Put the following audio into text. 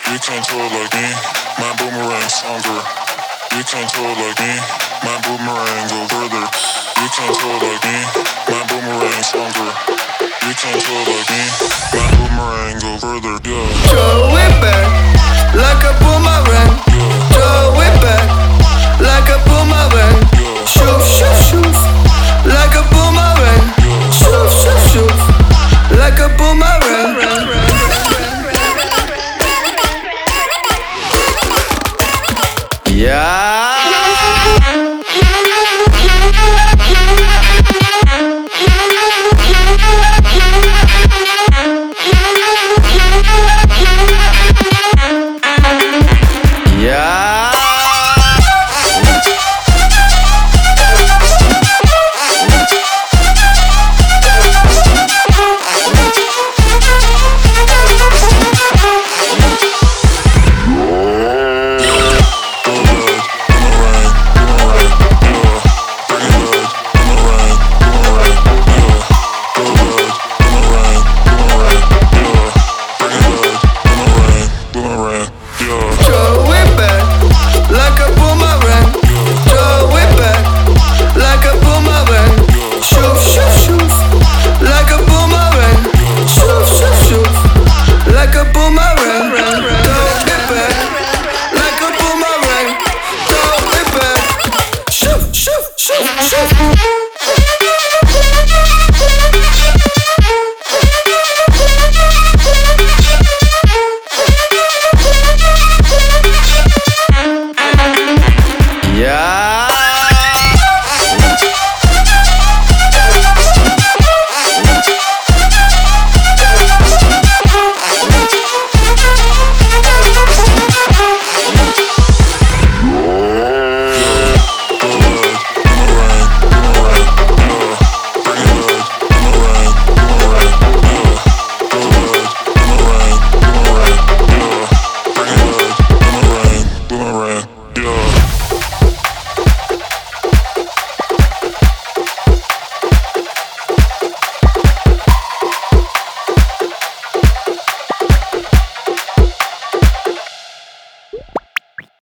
You can't throw it like me, my boomerang stronger. You can't throw it like me, my boomerang go further. You can't throw it like me, my boomerang stronger. You can't throw it like me, my boomerang go further. Yeah. Throw it back.